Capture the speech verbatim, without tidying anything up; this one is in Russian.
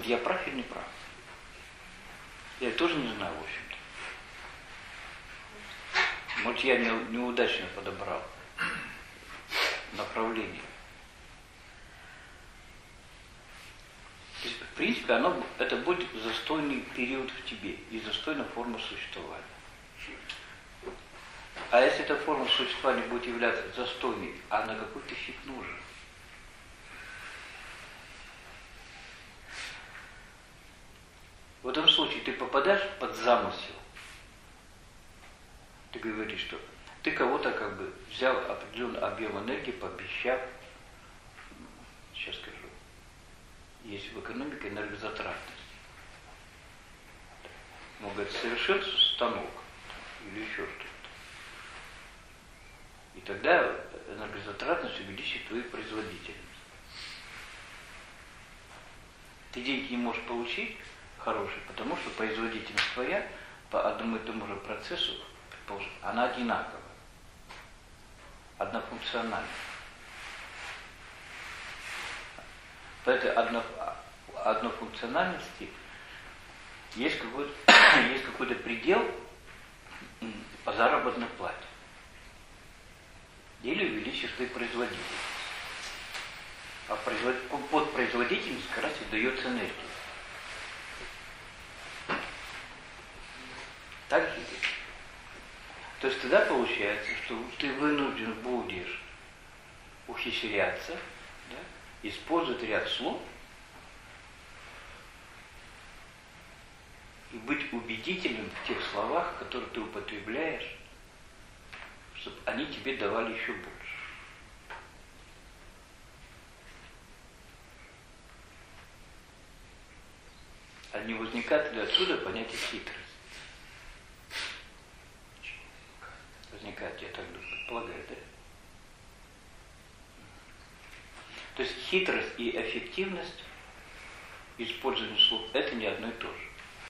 Вот я прав или не прав? Я тоже не знаю, в общем-то. Может, я не, неудачно подобрал направление. То есть, в принципе, оно, это будет застойный период в тебе и застойная форма существования. А если эта форма существования будет являться застойной, а на какой ты фиг нужен? В этом случае ты попадаешь под замысел. Ты говоришь, что ты кого-то как бы взял определенный объем энергии, пообещав, сейчас скажу, есть в экономике энергозатратность. Ну, говорит, совершил станок или еще что-то. И тогда энергозатратность увеличит твою производительность. Ты деньги не можешь получить хорошие, потому что производительность твоя по одному и тому же процессу, предположим, она одинаковая, однофункциональная. По этой одно, однофункциональности есть какой-то, есть какой-то предел по заработной плате. Или увеличишь ты производительность. А производ... под производительность как раз и дается энергия. Так же? То есть тогда получается, что ты вынужден будешь ухищряться, да, использовать ряд слов и быть убедительным в тех словах, которые ты употребляешь, чтобы они тебе давали еще больше. А не возникает ли отсюда понятие хитрость? Возникает, я так предполагаю, да? То есть хитрость и эффективность использования слов – это не одно и то же.